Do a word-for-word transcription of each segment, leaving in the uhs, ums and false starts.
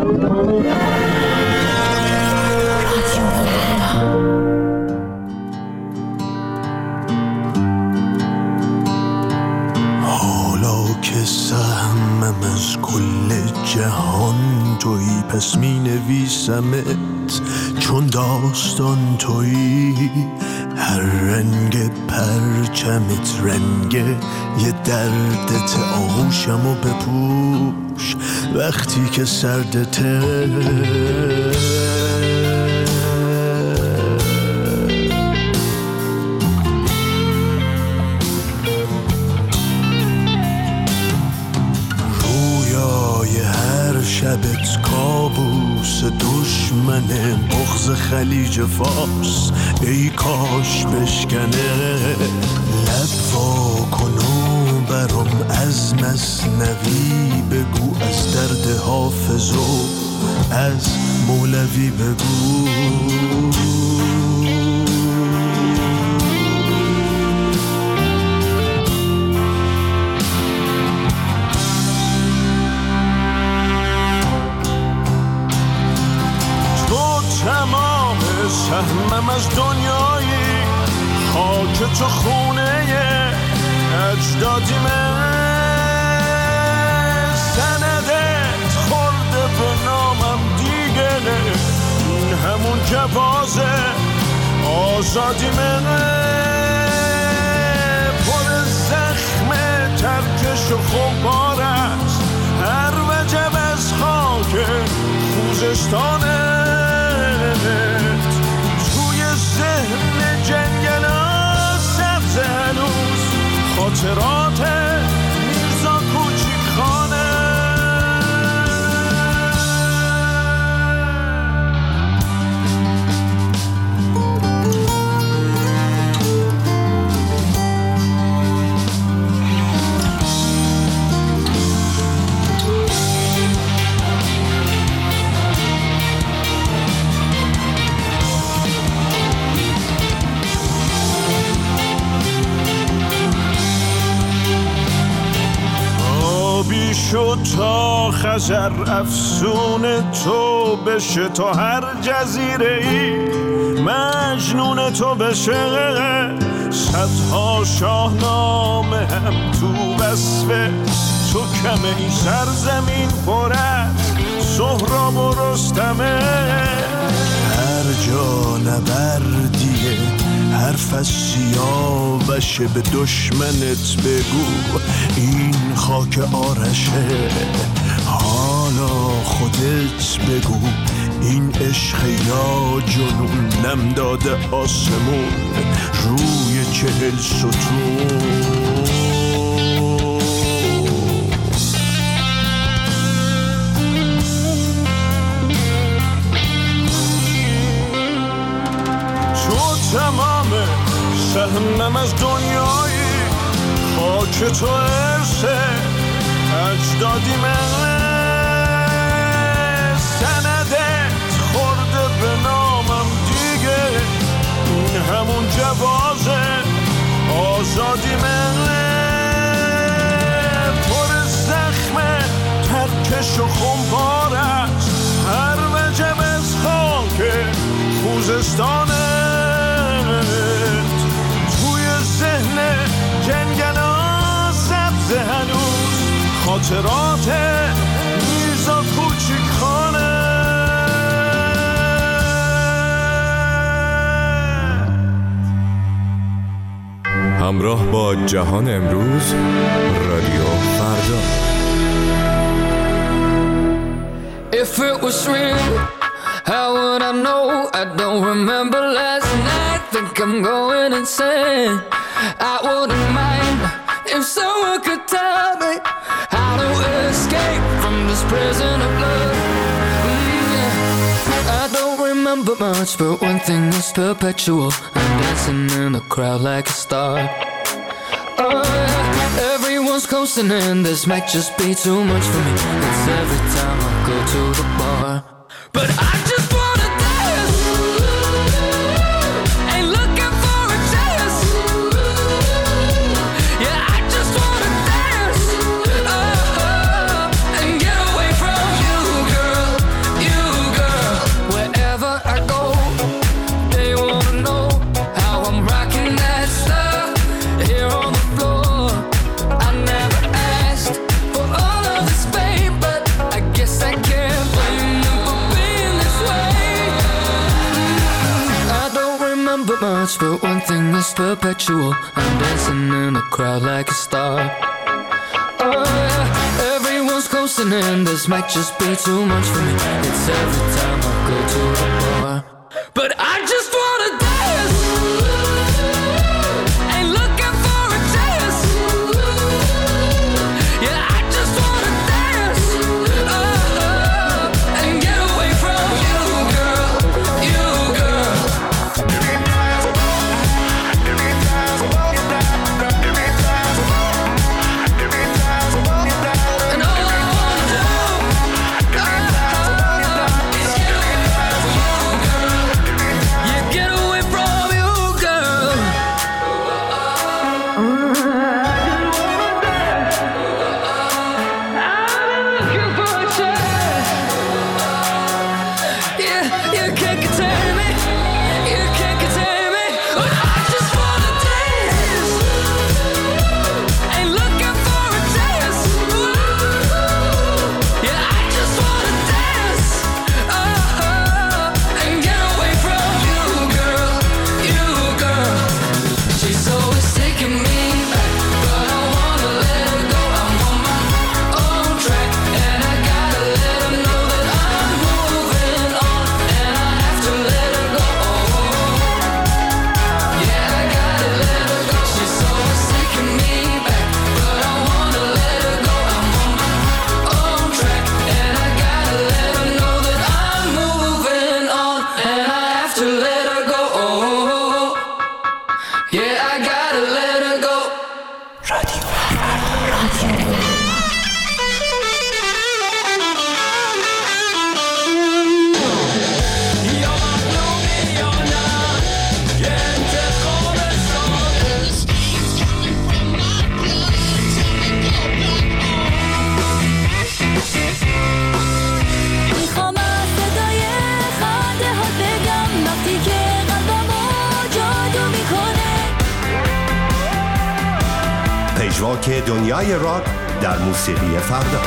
پس می نویسمت چون داستان تویی، هر رنگ پرچمت رنگ یه دردت، آغوشم و بپوش وقتی که سردته. شبت کابوس دشمنه، بغض خلیج فارس ای کاش بشکنه. لب وا کن و برام از مثنوی بگو، از درد حافظ و از مولوی بگو. سهمم از دنیایی، خاک تو خونه اجدادیمه، سندت خورده به نامم دیگه، این همون جوازه آزادیمه، پر زخم ترکش و خمار است هر وجب از خاک خوزستانه. ذهن جنگل ها سبز هنوز خاطرات میرزا کوچیک خانه. شد تا خزر افسون تو بشه، تا هر جزیره ای مجنون تو بشه، صدها شاهنامه هم تو وصفه تو کمه، این سرزمین پر از سهراب و رستمه. هر جا نبردیه حرف از سیاوشه، به دشمنت بگو این خاک آرشه، حالا خودت بگو این عشق یا جنون، نم داده آسمون روی چهل ستون. تمامه سهمم از دنیایی، خاک تو ارسه اجدادیمه، سندت خورده به نامم دیگه، این همون جوازه آزادیمه، پر زخم ترکش و خمپار است هر وجب از خاک خوزستانه. توی ذهن جنگلا سبز هنوز خاطرات میرزا کوچیک خانه. همراه با جهان امروز، رادیو فردا. If it was real, how would I know? I don't remember last night. Think I'm going insane. I wouldn't mind if someone could tell me how to escape from this prison of blood. Mm, yeah. I don't remember much, but one thing is perpetual. I'm dancing in the crowd like a star. Oh, yeah. Everyone's coasting and this might just be too much for me. It's every time I go to the bar. But I just wanna dance, ain't looking for a chance. Yeah, I just wanna dance, oh, and get away from you, girl. much, but one thing is perpetual. I'm dancing in a crowd like a star. Oh yeah, everyone's coasting in. This might just be too much for me. It's every time I go to the bar. But I just wanna dance. Ain't looking for a chance. Yeah, I just wanna dance. Oh, oh, and get away from you, girl. You, girl. And all I wanna do, oh, oh, is get away from you, girl. You get away from you, girl. I'm looking for a chance. Yeah, you can't contain me. You can't contain me. But I just wanna dance. Ain't looking for a chance. Yeah, I just wanna dance. Oh, oh, and get away from you, girl. You, girl. She's always taking me back, but I wanna let her go. I'm on my own track, and I gotta let her know that I'm moving on, and I have to let her go. Yeah, I gotta let her go. She's always taking me back, but I wanna let her go. I'm on my own track, and I gotta let her know that I'm moving on, and I have to let her go. Yeah, I gotta let her go. میخوام از صدای خنده ها بگم وقتی که قلبمو جادو میکنه. پژواک دنیای راک در موسیقی فردا.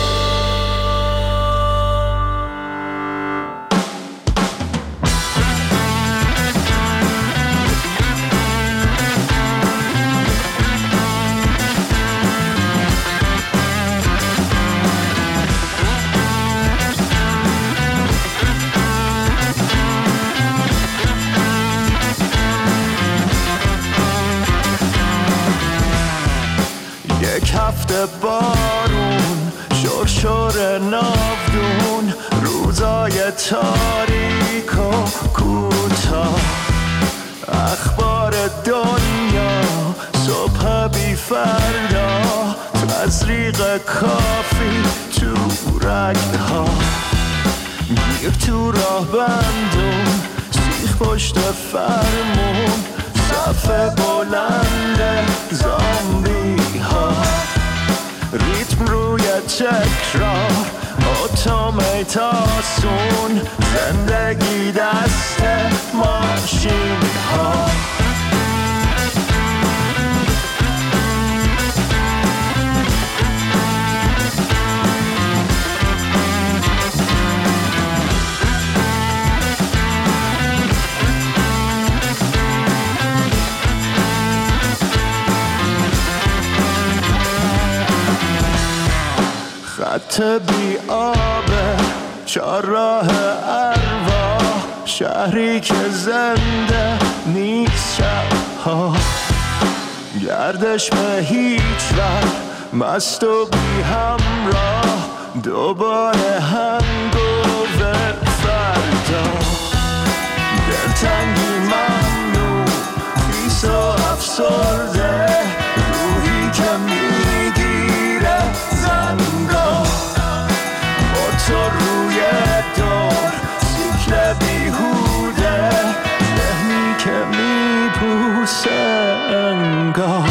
یک هفته بارون شرشر ناودون روزای تاریک و کوتاه اخبار دنیا صبح بی فردا تزریق کافی تو رگها گیر تو راه بندون سیخ پشت فرمون صف بلند زامبی ها ریتم روی تکرار اتوماتاسون زندگی دست ماشین ها خط بی آبه چهارراه ارواح شهری که زنده نیست شبها گردش به هیچ وقت مست و بی همراه دوباره هنگوور فردا دلتنگی ممنوع خیس و افسرده روحی که میگیره زنگاه با تو روی دور سیکل بیهوده ذهنی که میپوسه انگاه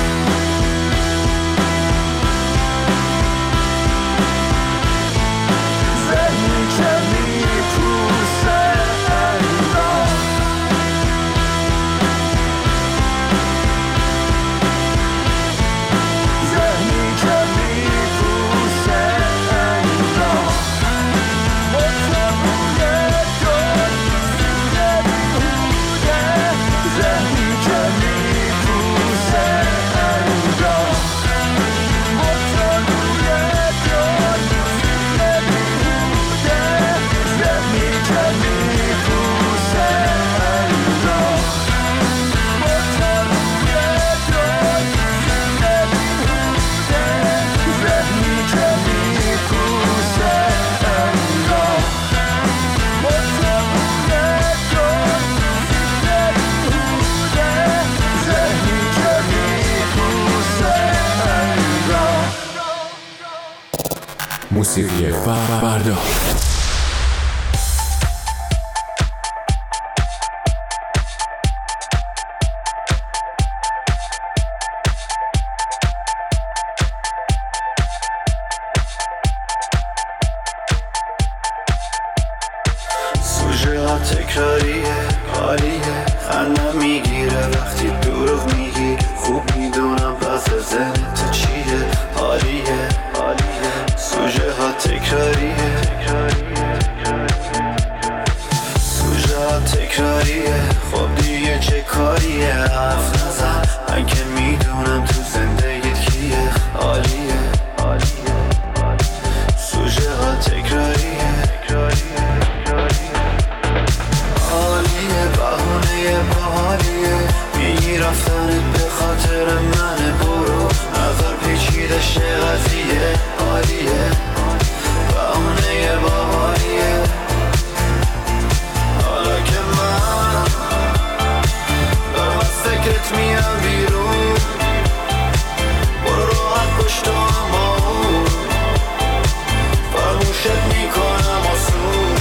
ذهنی که میپوسه انگاه ذهنی که میپوسه انگاه با تو روی دور سیکل بیهوده موسیقی فردا. سوژه ها تکراریه، حالیه، خندم میگیره وقتی دروغ میگی. خوب میدونم پس ذهنت چیه، حالیه، حالیه. سوژه ها تکراریه، سوژه ها تکراریه. خب دیگه چه کاریه، حرف نزن، من که میدونم تو زندگیت کیه، حالیه، حالیه. سوژه ها تکراریه، حالیه، بهونه باحالیه. میگی رفتنت به خاطر منه، برو نظر پیچیده شه قضیه، حالیه، بهونه باحالیه. حالا که من دارم از فکرت میام بیرون، برو راحت پشت هم با اون، فراموشت میکنم آسون.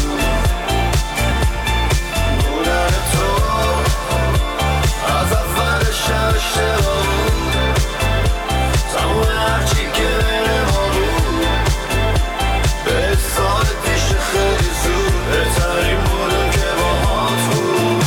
بودن تو از اولش اشتباه بود، تموم هرچی که بین ما بود. به سال پیش خیلی زود بهترین بودم که باهات بود.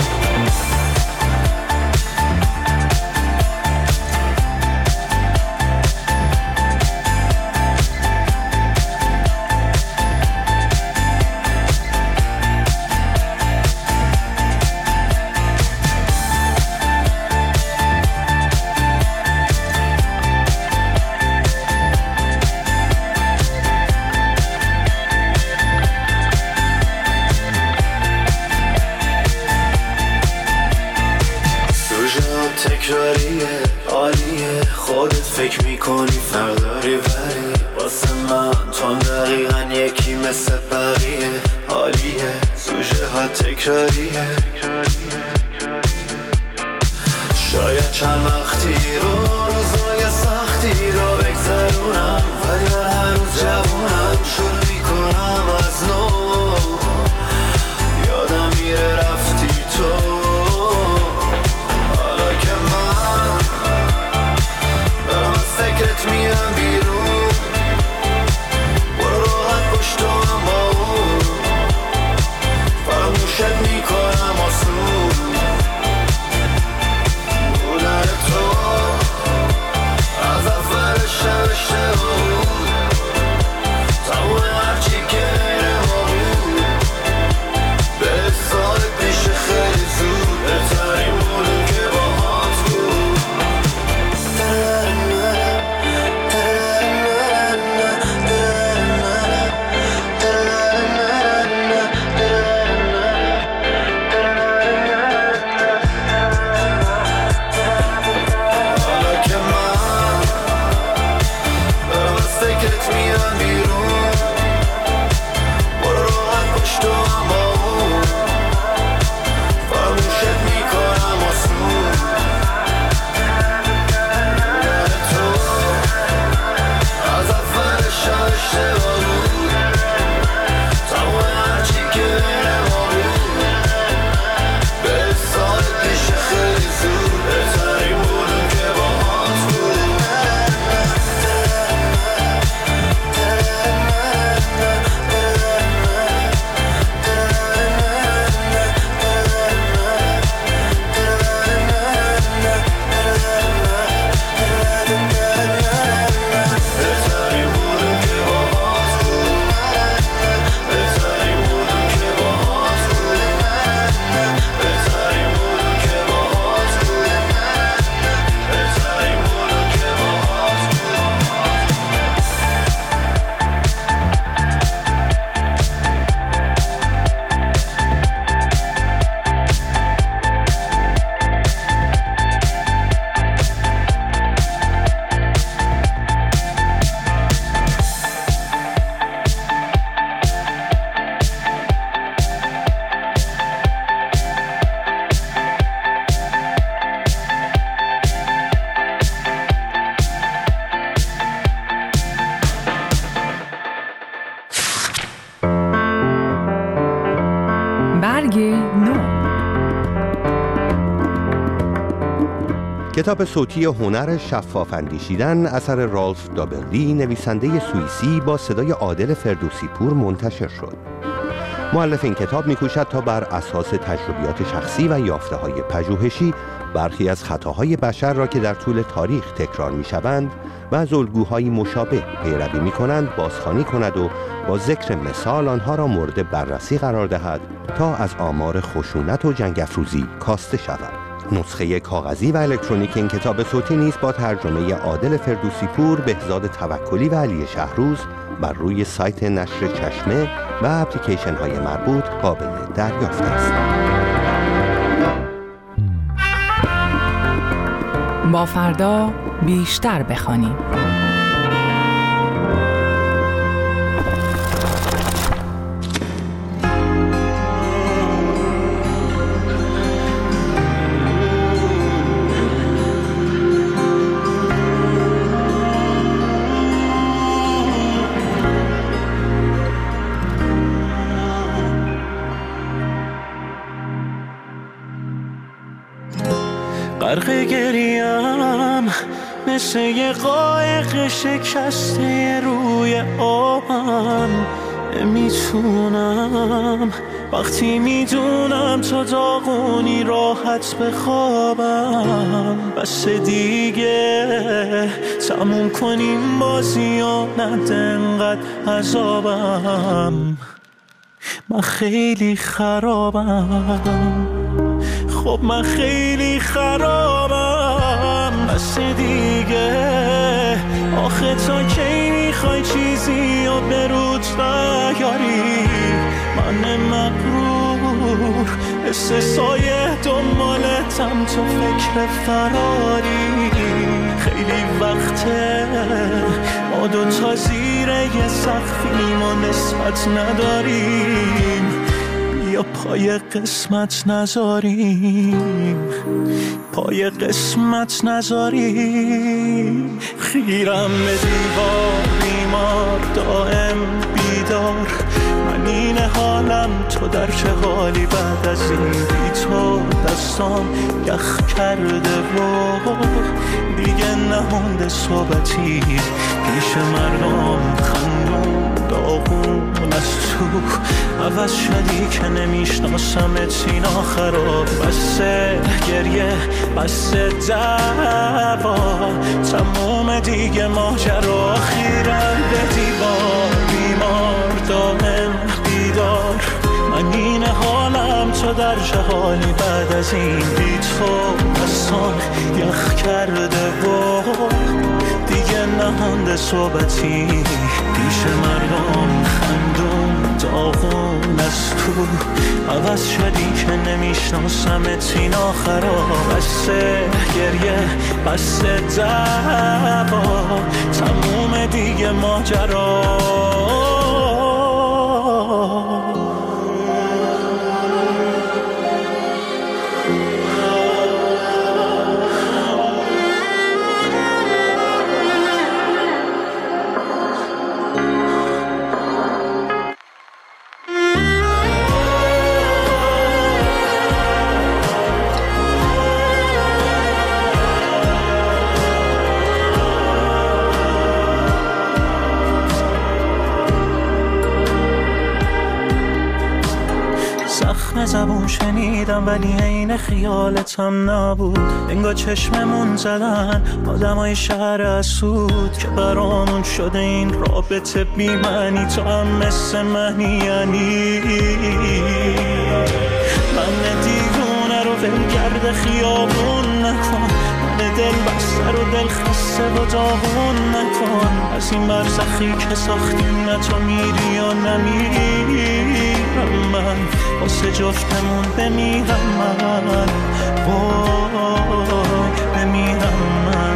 تکراریه، عالیه. خودت فکر میکنی فرق داری ولی واسه من تو هم دقیقا یکی مثل بقیه، عالیه. سوژه ها تکراریه، شاید چند وقتی رو روزای سختی رو بگذرونم، ولی من هر روز جوونم. شروع میکنم از نو، یادم میره رفتی تو. فکرت میام بیرون، برو راحت پشت هم با اون، فراموشت میکنم آسون. بودن تو رنگ نو. کتاب صوتی هنر شفاف اندیشیدن اثر رالف دابلی نویسنده سوئیسی با صدای عادل فردوسی پور منتشر شد. مؤلف این کتاب می‌کوشد تا بر اساس تجربیات شخصی و یافته‌های پژوهشی برخی از خطاهای بشر را که در طول تاریخ تکرار می‌شوند و از الگوهای مشابه پیروی می‌کنند بازخوانی کند و با ذکر مثال آنها را مورد بررسی قرار دهد تا از آمار خشونت و جنگ افروزی کاسته شود. نسخه کاغذی و الکترونیک این کتاب صوتی نیز با ترجمه عادل فردوسی پور، بهزاد توکلی و علی شهروز بر روی سایت نشر چشمه و اپلیکیشن های مربوط قابل دریافت است. با فردا بیشتر بخوانیم. غرق گریم مثل یه قایق شکسته روی آبم، نمیتونم وقتی میدونم تو داغونی راحت بخوابم. بس دیگه تموم کنیم بازی و نده انقدر عذابم. من خیلی خرابم، خب من خیلی خرابم. بس دیگه آخه تا کی میخوای چیزی و برود نیاری؟ من مغرور حس سایه دنبالتم تو فکر فراری. خیلی وقته ما دوتا زیر یه سقفیم و نسبت نداریم، یا پای قسمت نذاریم، پای قسمت نذاریم. خیرم به دیوار بیمار دائم بیدار، من این حالم تو در چه حالی بعد از این بی تو دستام یخ کرده و دیگه نمونده صحبتی پیش مردم خندون داغون از تو. عوض شدی که نمیشناسمت سینا خراب. بسه گریه بسه دعوا تموم دیگه ماجرا. خیرم به دیوار بیمار دائم بیدار، من این حالم تو در جهالی بعد از این بی تو دستان یخ کرده و دیگه نمونده صحبتی پیش مردم خندون داغون از تو. عوض شدی که نمیشناسمت سینا خراب. بسه گریه بسه دعوا تموم دیگه ماجرا. زبون شنیدم ولی عین خیالتم نبود. انگار چشممون زدن آدمای شهر اسود که برامون شده این رابطه بی معنی. تو هم مثل منی یعنی من دیوونه رو ولگرد خیابون نکن، من دل بسته رو دل خسته و داغون نکن. از این برزخی که ساختیم نه تو میری یا نمیری. من واسه جفتمون بمیرم من، وای بمیرم من.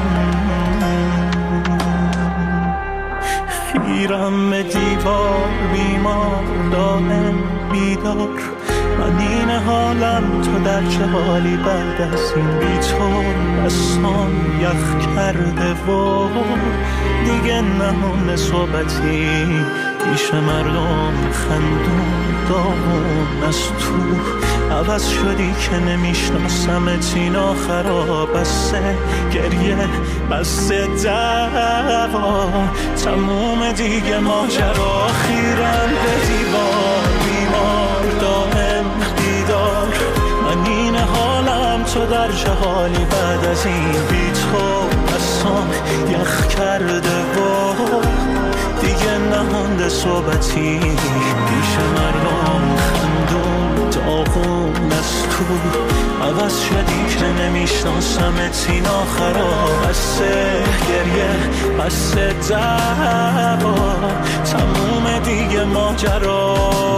خیرم به دیوار بیمار دائم بیدار، من این حالم تو در چه حالی بعد از این بی تو دستان یخ کرده و دیگه نمونه صحبتی پیش مردم خندون داغون از تو عوض شدی که نمیشناسمت این آخرا بسه گریه بسه دعوا تموم دیگه ماجرا خیرم به دیوار بیمار دائم دیدار من این حالم تو در جهالی بعد از این بیت خوب بسام یخ کرده و دیگه نمونده صحبتی پیش مردم خندون داغون از تو عوض شدی که نمیشناسمت این آخرا بسه گریه بسه دعوا تموم دیگه ماجرا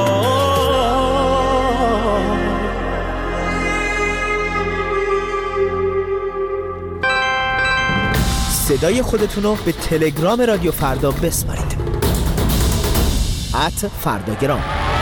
صدای خودتونو به تلگرام رادیو فردا بسپارید ات فرداگرام.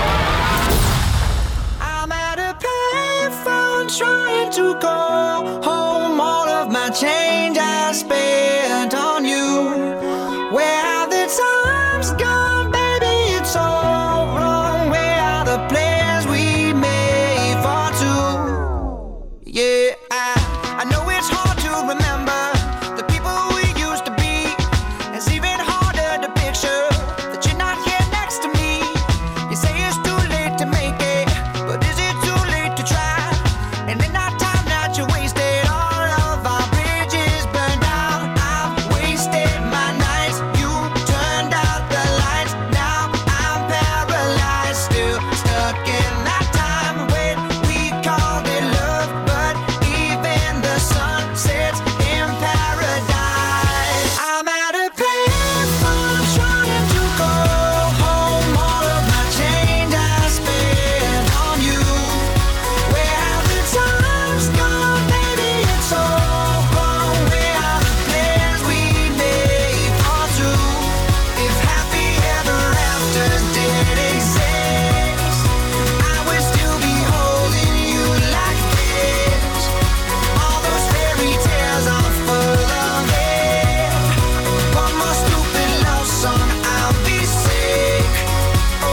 I'm at a payphone trying to call home. All of my change I spent on you. Where have the times gone, baby? It's all wrong. Where are the plans we made for two? Yeah, I, I know it's hard to remember the people we used to be. It's even harder to picture that you're not here next to me. You say it's too late to make it, but is it too late to try? And in that time that you wasted, all of our bridges burned out. I've wasted my nights, you turned out the lights. Now I'm paralyzed, still stuck in that time when we called it love. But even the sun sets in paradise. I'm at a payphone trying to go home. All of my change I spent on you. Where have the times gone, baby? It's all wrong. Where are the plans we made for two? If happy ever afters did exist, I would still be holding you like this. All those fairy tales are full of it. One more stupid love song, I'll be sick. Oh,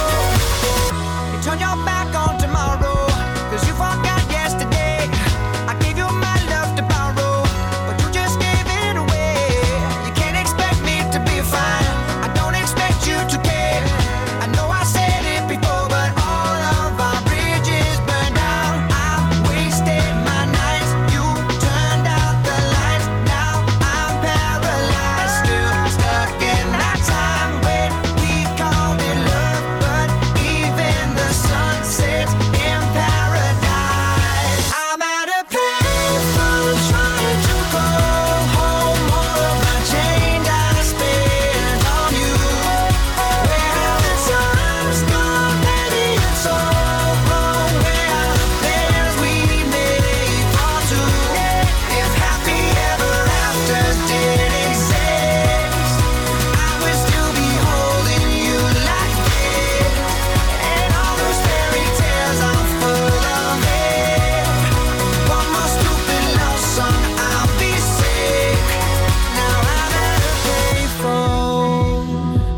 you turn your back on tomorrow, cause you forgot yesterday. I gave you my love to borrow, but you just gave it away. You can't expect me to be fine, I don't expect you to care. I know I said it before, but all of our bridges burned out. I've wasted my nights, you turned out the lights. Now I'm paralyzed, still stuck in that time when we called it love. But even the sun sets in paradise. I'm at a payphone trying to go home. All of my change I spent on you. Where have the times gone, baby? It's all wrong. Where are the plans we made for two? If happy ever afters did exist, I would still be holding you like this. And all those fairy tales are full of it. One more stupid love song, I'll be sick. Now I'm at a payphone.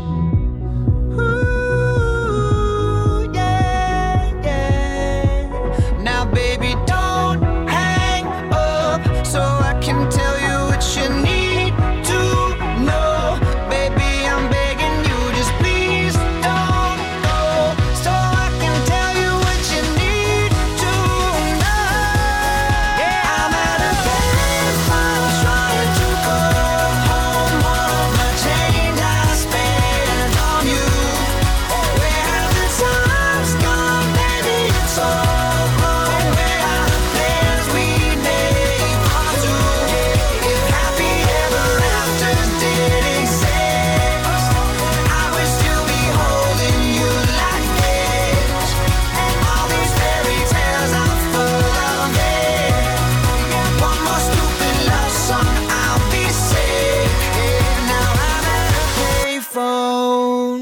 Ooh, yeah, yeah. Now baby, don't hang up so I can tell you what you need to know. Baby, I'm begging you, just please don't go, so I can tell you what you need to know. I'm at a payphone trying to go home. All of my change I spent on you. Where have the times gone, baby? It's all wrong. Where are the plans we made for two? If happy ever afters did exist, I would still be holding you like this. And all these fairy tales are full of it. One more stupid love song, I'll be sick. Now I'm at a payphone.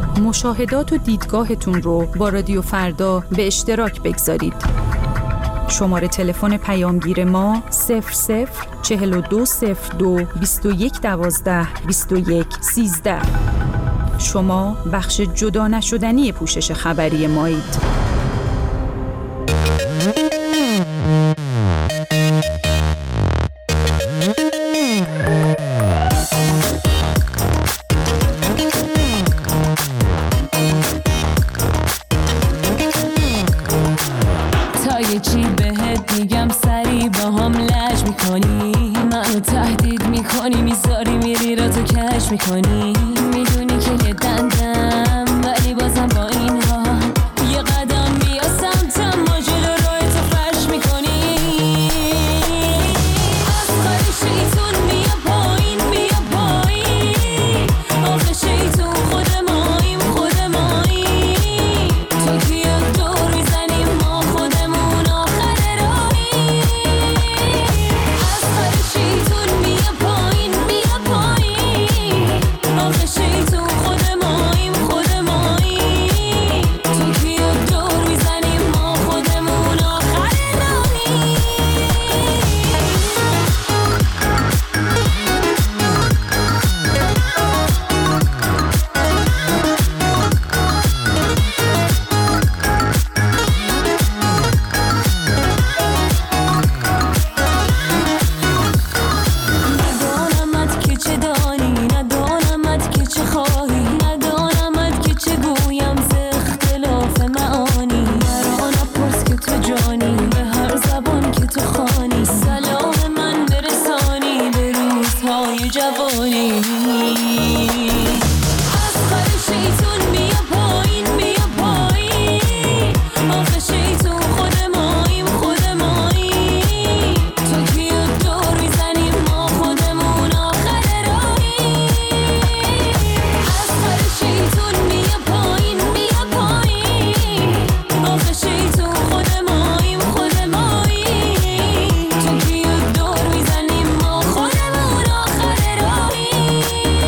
مشاهدات و دیدگاهتون رو با رادیو فردا به اشتراک بگذارید. شماره تلفن پیامگیر ما صفر صفر چهل و دو صفر دو بیست و یک دوازده بیست و یک سیزده. شما بخش جدا نشدنی پوشش خبری مایید. چی بهت میگم سری با هم لج میکنی، منو تهدید میکنی، میذاری میری را تو کش میکنی، میدونی که یه دندم ولی بازم با این ها یه قدم بیا سمتم، ما جلو راه تو فرش میکنی. از خالی شیطون بیا پایین بیا پایین، آخه شیطون خود ماییم خود ماییم، تو کیا دور میزنیم ما خودمون آخر راهیم. از خالی شیطون بیا پایین بیا پایین، آخه شیطون خود ماییم خود ماییم، تو کیا دور میزنیم ما خودمون آخر راهیم. ندانمت که چه دانی، ندانمت که چه خواهی، ندانمت که چه گویم ز اختلاف معانی. مرا نپرس که تو جانی، به هر زبان که تو خوانی، سلام من برسانی به روزهای جوانی. از خالی شیطون بیا پایین بیا پایین، آخه شیطون خود ماییم خود ماییم، تو کیا دور میزنیم ما خودمون آخر راهیم. از خالی شیطون بیا پایین بیا پایین، آخه شیطون خود ماییم خود ماییم، تو کیا دور میزنیم ما خودمون آخر راهیم.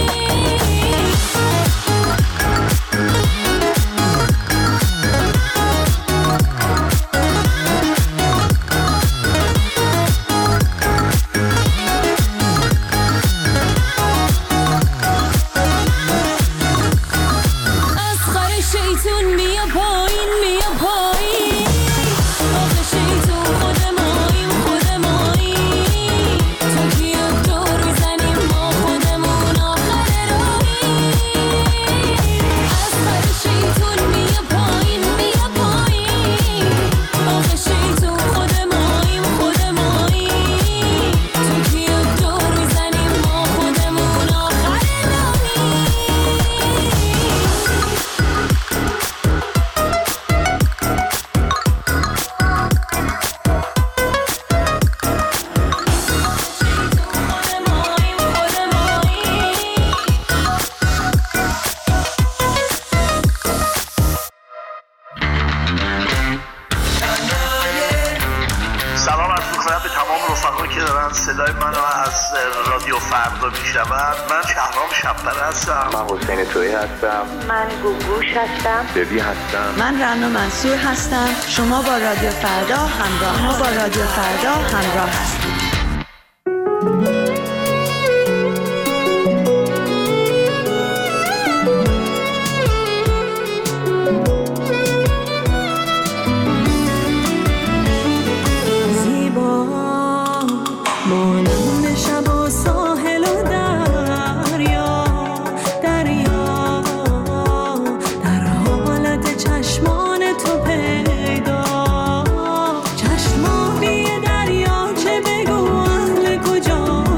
از خالی شیطون بیا پایین بیا پایین، آخه شیطون خود ماییم خود ماییم، تو کیا دور میزنیم ما خودمون آخر راهیم. از خالی شیطون بیا پایین بیا پایین، آخه شیطون خود ماییم خود ماییم، تو کیا دور میزنیم ما خودمون آخر راهیم. سلام عرض می‌کنم به تمام رفقایی که دارن صدای منو از رادیو فردا میشنون. من شهرام شب‌پره هستم. من حسین تویی هستم. من گوگوش هستم. ببی هستم. من رنا منصور هستم. شما با رادیو فردا همراه ما با رادیو فردا همراه هستید. چشمانی دریا چه بگو اهل کجا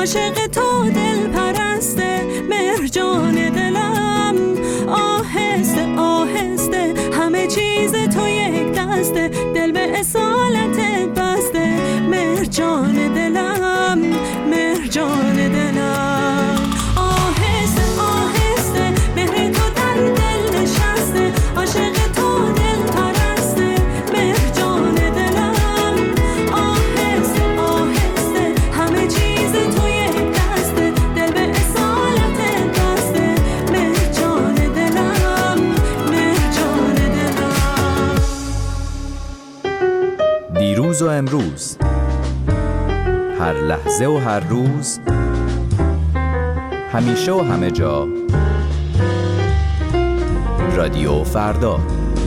عاشق تو دل پرسته مرجان دلم، آهسته آهسته همه چیز تو یک دسته، دل به اصالت بسته مرجان دلم، مرجان دلم. آهسته آهسته مهر تو در دل نشسته، عاشق تو دل پرسته مرجان دلم، آهسته آهسته همه چیز تو یک دسته، دل به اصالت بسته مرجان دلم، مرجان دلم. دیروز و امروز، هر لحظه و هر روز، همیشه و همه جا، رادیو فردا.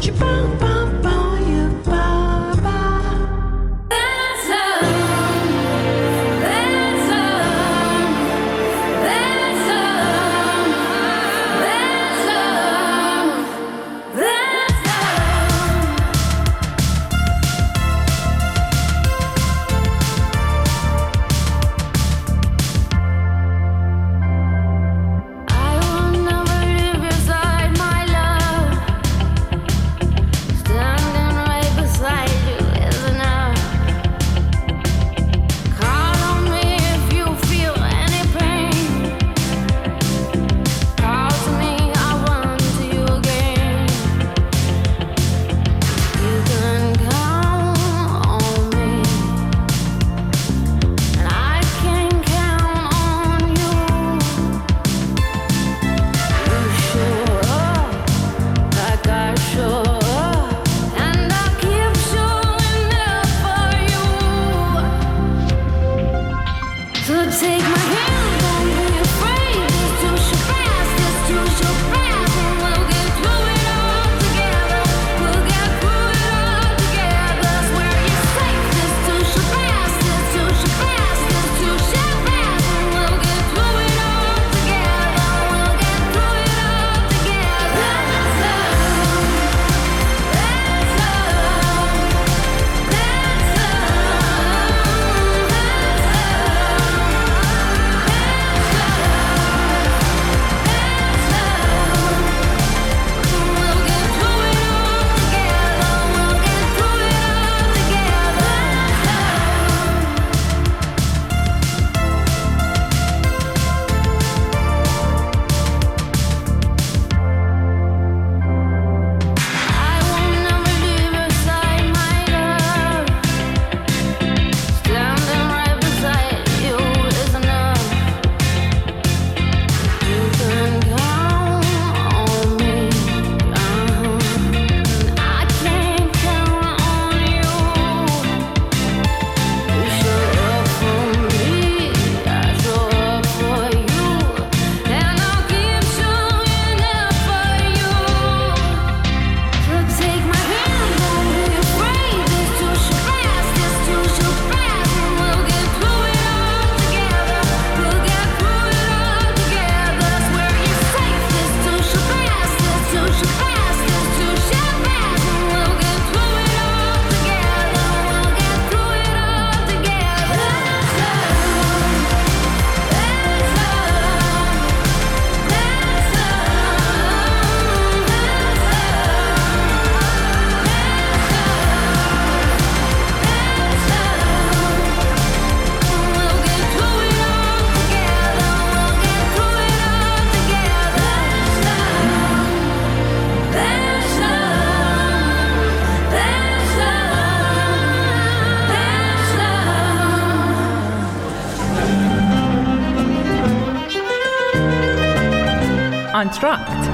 آنتراکت.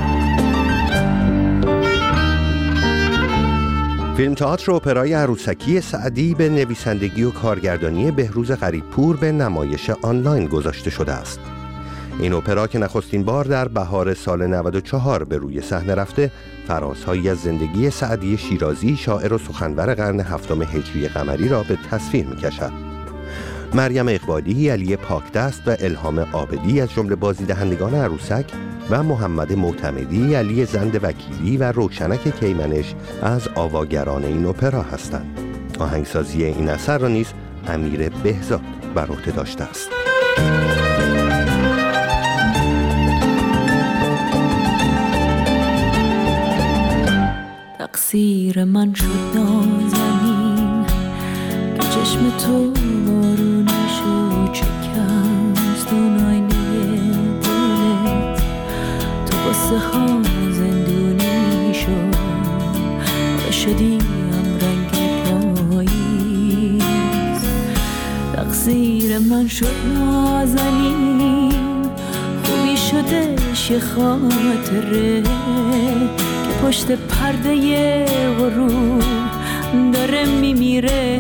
فیلم تئاتر اپرای عروسکی سعدی به نویسندگی و کارگردانی بهروز غریبپور به نمایش آنلاین گذاشته شده است. این اپرا که نخستین بار در بهار سال نود و چهار به روی صحنه رفته، فرازهایی از زندگی سعدی شیرازی، شاعر و سخنور قرن هفتم هجری قمری را به تصویر می‌کشد. مریم اقبالی، علی پاکدست و الهام عابدی از جمله بازیدهندگان عروسک و محمد معتمدی، علی زند وکیلی و روشنک کیمنش از آواگران این اپرا هستند. آهنگسازی این اثر را نیز امیر بهزاد بر عهده داشته است. تقصیر من شد نازنین که چشم تو بارونشو چکست دون آینه دلت تو واسه ها زندونی شد و شدیم رنگ پاییز. تقصیر من شد نازنین خوبی شدش یه خاطره که پشت پرده غرور داره میمیره.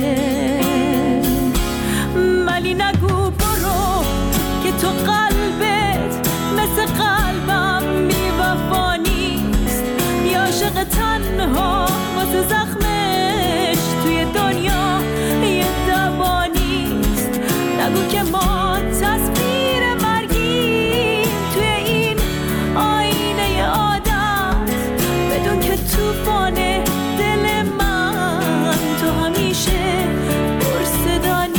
ولی نگو برو که تو قلبت مثل قلبم بی وفا نیست، یا عاشق تنها واسه زخمش توی دنیا یه دوا نیست. نگو که ما تصویر مرگیم توی این آینه عادت، بدون که توفان دل من تو همیشه پرصدانی.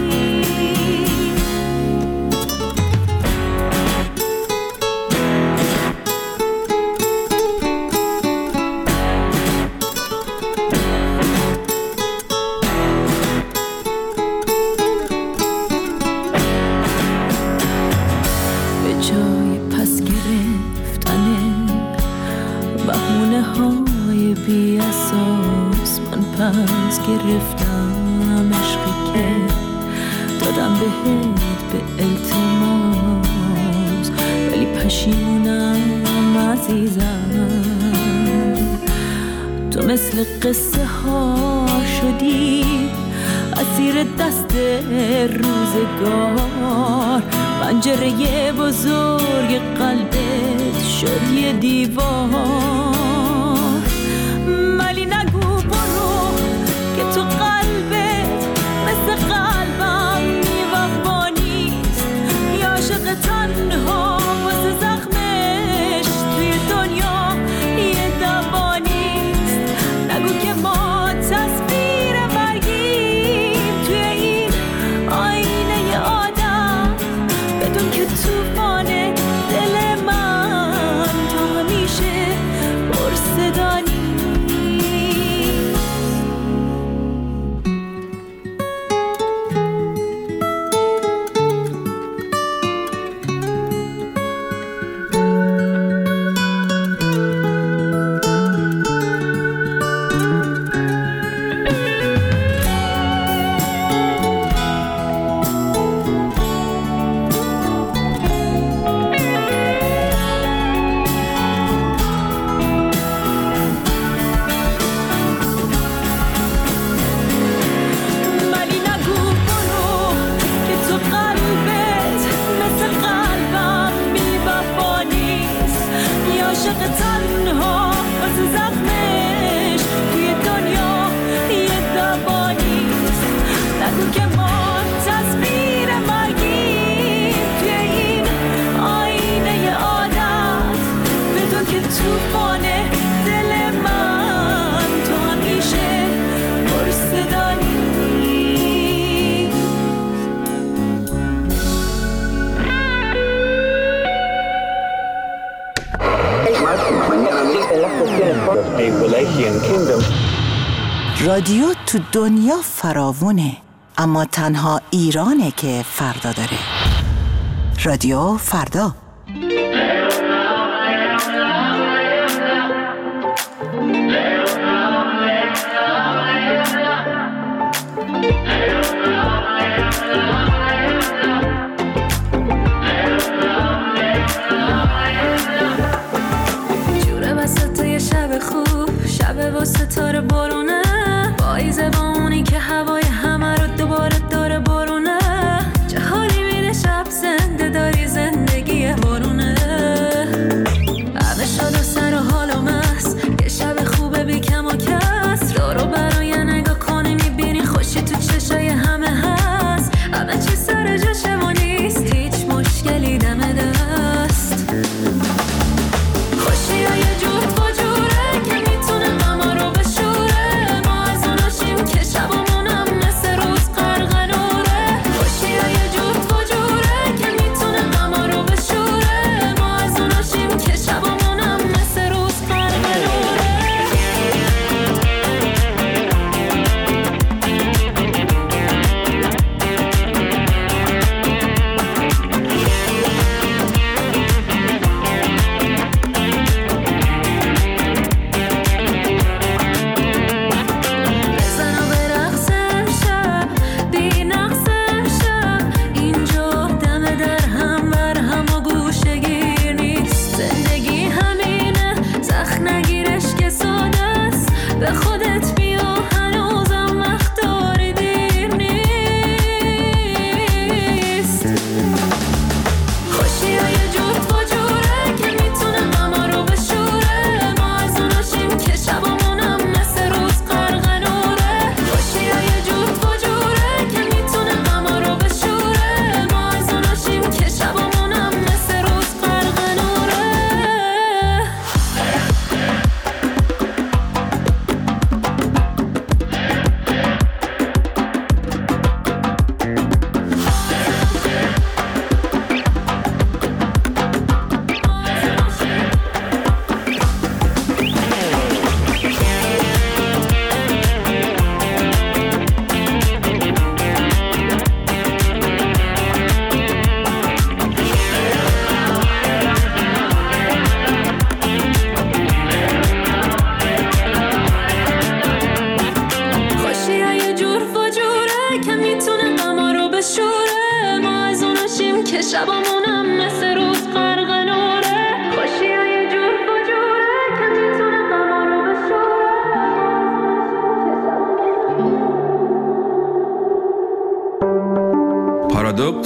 به جای پس گرفتنه بهونه های بی اساس، من پس گرفتم عشقی که دادم بهت به التماس، ولی پشیمونم عزیزم. تو مثل قصه ها شدی اسیر دست روزگار، پنجره بزرگ قلبت شد یه دیوار. ولی نگو برو که تو قلبت مثل قلبم بی وفا نیست، یا عاشق تنها واسه زخمش توی دنیا یه دوا نیست. نگو که ما تصویر مرگیم توی این آینه عادت، بدون که توفان دل من تو همیشه پرصدانی. ولی نگو برو که تو قلبت مثل قلبم بی وفا نیست، یا عاشق تنها واسه زخمش توی دنیا یه دوا نیست. نگو که ما تصویر مرگیم توی این آینه عادت، بدون که توفان دل من تو همیشه پرصدانی. رادیو تو دنیا فراوونه، اما تنها ایرانه که فردا داره. رادیو فردا. جوره وسط یه شب خوب، شب با ستاره بارونه، پاییزه با اونی که هوای همه رو دوباره داره بارونه. چه حالی میده شب زنده داری زندگی بارونه، همه شاد و سر و حال و مست، یه شب خوبه بی کم و کس، دارو برای نگاه کنی میبینی خوشی تو چشای همه هست، همه چی سر جاشه و نیست هیچ مشکلی دم دست. خوشی های جور با جوره که میتونه غما رو بشوره، ما از اوناشیم که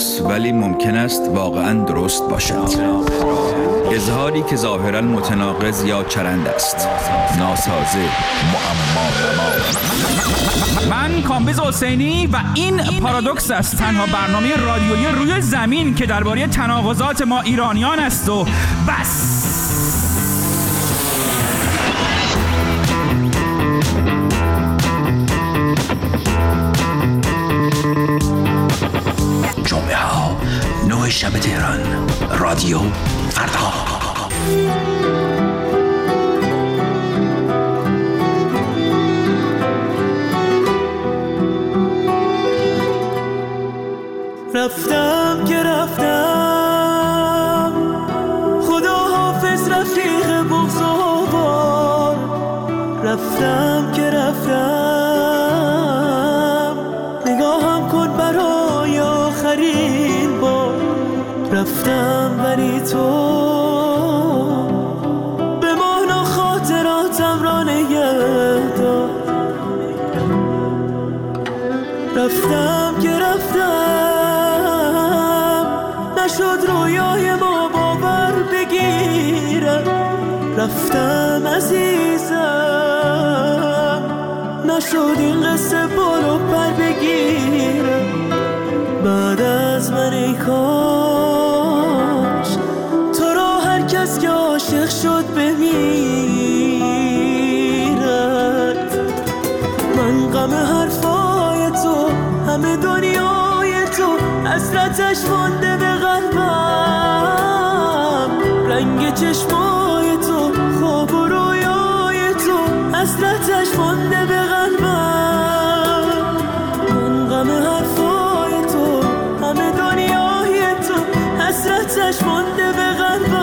پارادوکس ولی ممکن است واقعاً درست باشد. اظهاری که ظاهراً متناقض یا چرند است، ناسازه، معما. من کامبیز حسینی و این پارادوکس است، تنها برنامه رادیویی روی زمین که درباره تناقضات ما ایرانیان است و بس. جمعه ها نه شب تهران، رادیو فردا. رفتم که رفتم، خدا حافظ رفیق بغض‌آور. رفتم که رفتم، نگاهم کن برای آخرین بار. رفتم ولی تو بمانا خاطراتم را نگه دار. رفتم که رفتم، نشد رویای ما باور بگیرم. رفتم عزیزم، نشد این قصه بارو پر بگیرم. بعد از من ای کاش تو را هر کس که عاشق شد بمیرد. من غم حرفای تو، همه دنیای تو، حسرتش مانده به قلبم. رنگ چشمای تو، خواب و رویای تو، حسرتش مانده به قلبم. من غم حرفای تو، همه دنیای تو، حسرتش مانده به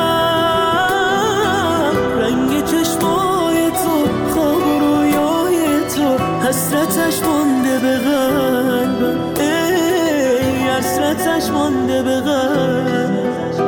قلبم. رنگ چشمای تو، خواب و رویای تو، حسرتش مانده به قلبم. ای حسرتش مانده به قلبم.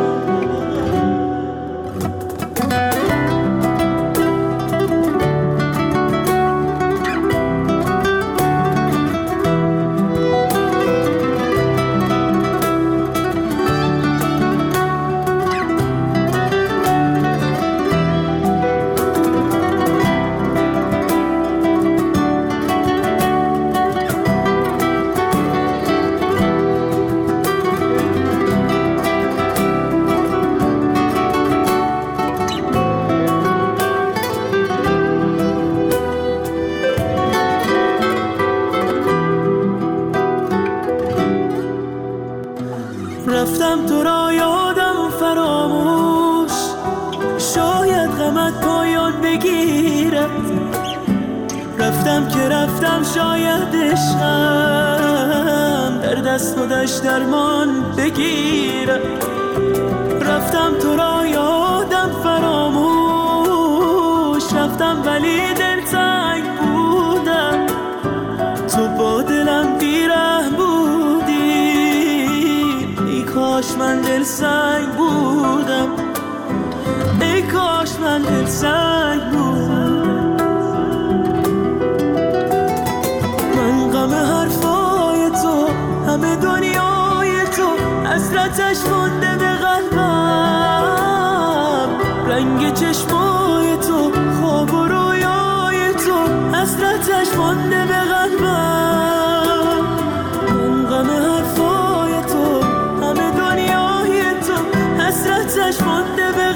رفتم تو را یادم فراموش، شاید غمت پایان بگیرد. رفتم که رفتم، شاید عشقم در دست و دشت درمان بگیرد. رفتم تو را یادم فراموش، رفتم ولی دلتنگ بودم. تو با دلم بیرحم بودی، ای کاش من دل سنگ بودم. ای کاش من دل سنگ بودم. من غم حرفای تو، همه دنیای تو، حسرتش مانده به قلبم. رنگ چشمای تو، خواب و رویای تو، حسرتش مانده به قلبم. من غم حرفای تو، همه دنیای تو، حسرتش مانده به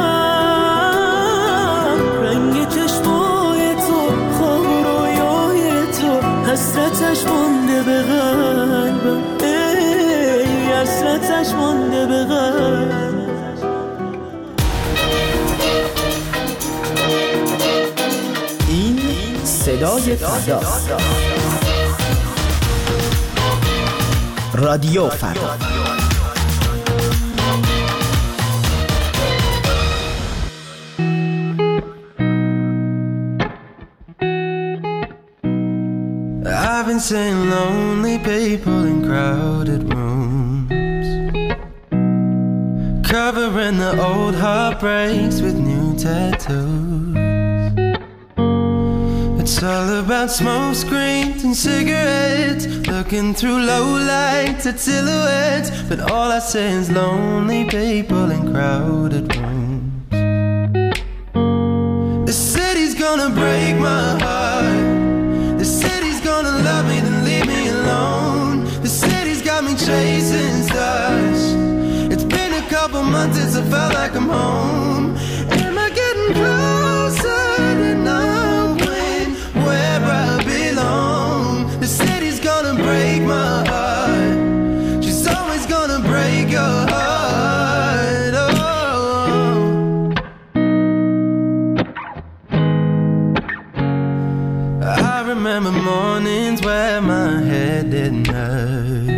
قلبم. رنگ چشمای تو، خواب و رویای تو، حسرتش مانده به قلبم. ای حسرتش مانده به قلبم. این صدای فردا، رادیو فردا. I've been seeing lonely people in crowded rooms, covering the old heartbreaks with new tattoos. It's all about smoke screens and cigarettes, looking through low lights at silhouettes. But all I see is lonely people in crowded rooms. The city's gonna break my heart. The city's gonna love me then leave me alone. The city's got me chasing stars. It's been a couple months since I felt like I'm home. Am I getting closer to knowing where I belong? The city's gonna break my heart. She's always gonna break your heart. Oh. I remember mornings where my head didn't hurt,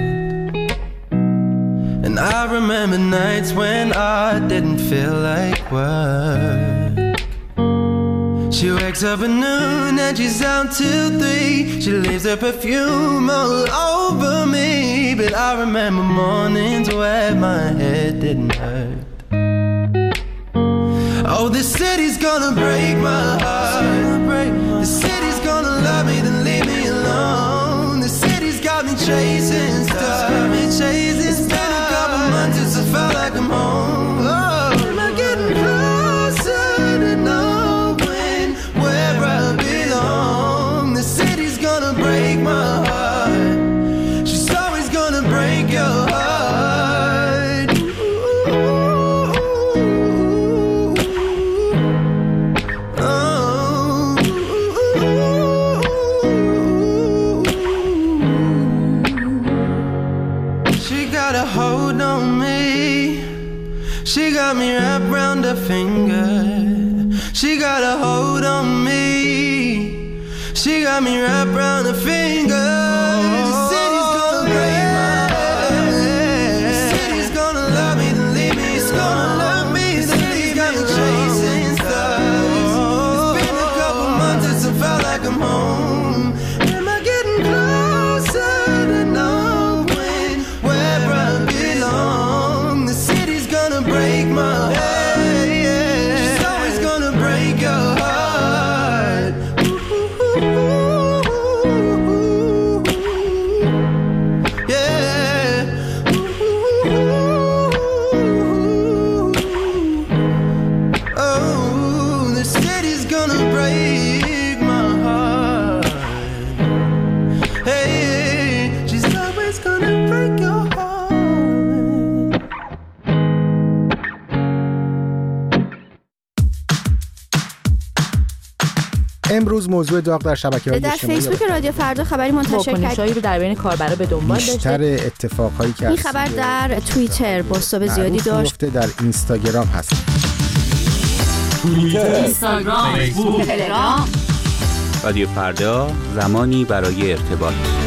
and I remember nights when I didn't feel like work. She wakes up at noon and she's out till three. She leaves her perfume all over me. But I remember mornings where my head didn't hurt. Oh, this city's gonna break my heart. The city's gonna love me then leave me alone. The city's got me chasing stars. It's been a couple months since I felt like I'm home. Oh, am I getting closer to knowing where I belong? The city's gonna break my heart. She's always gonna break your heart. Oh. She got a hold on me. She got me wrapped round her finger. She got a hold on me. She got me wrapped round her finger. The city's gonna break my heart. The city's gonna love me then leave me. It's gonna love me. The city's got me chasing stars. It's been a couple months since I felt like I'm home. Am I getting closer to knowing where I belong? The city's gonna break my heart. She's always gonna break your heart. Yeah. Oh, the city's gonna break my heart. Hey, she's always gonna break your heart. امروز موضوع داغ در شبکه‌های در اجتماعی فیسبوک رادیو فردا خبری منتشر کرد. واکنش‌هایی رو در بین کاربرا به دنبال داشته. بیشتر اتفاقهایی که این خبر در توییتر بازتاب زیادی داشت. در اینستاگرام هست. توییتر، اینستاگرام، فیسبوک، تلگرام. رادیو فردا، زمانی برای ارتباط.